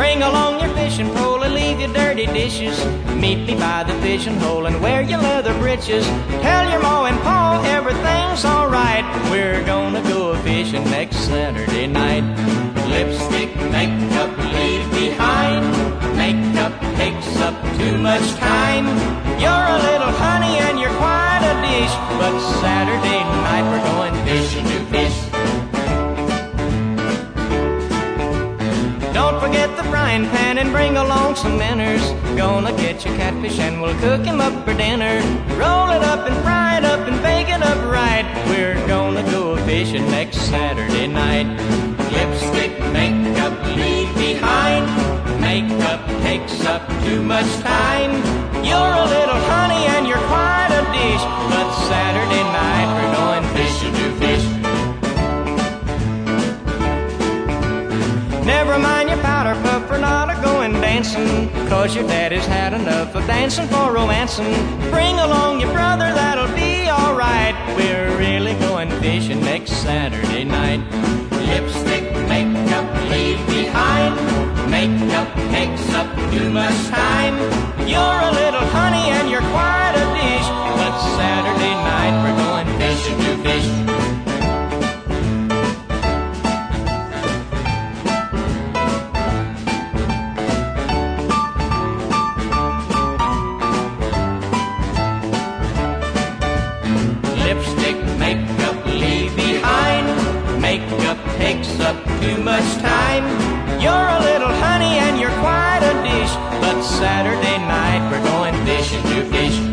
Bring along your fishing pole and leave your dirty dishes. Meet me by the fishing hole and wear your leather breeches. Tell your ma and pa everything's alright. We're gonna go fishing next Saturday night. Lipstick, makeup, leave behind. Makeup takes up too much time. You're a little honey and you're quite a dish, but Saturday night we're going fishing to fish. Don't forget the frying pan and bring along some manners. Gonna get your catfish and we'll cook him up for dinner. Roll it up and fry it up and bake it up right. We're gonna go fishing next Saturday night. Lipstick, makeup, leave behind. Makeup takes up too much time. You're a little honey and you're quite a dish, but Saturday night we're going fishing to fish. Never mind your powder puff, we're not a-going dancing, 'cause your daddy's had enough of dancing for romancing. Bring along your brother, that'll be alright. We're really going fishing next Saturday night. Lipstick, makeup, leave behind. Makeup takes up too much time. You're a little honey and you're quite a dish, but Saturday night we're going fishing to fish. Lipstick, makeup, leave behind. Makeup takes up too much time. You're a little honey and you're quite a dish, but Saturday night we're going fishing to fish.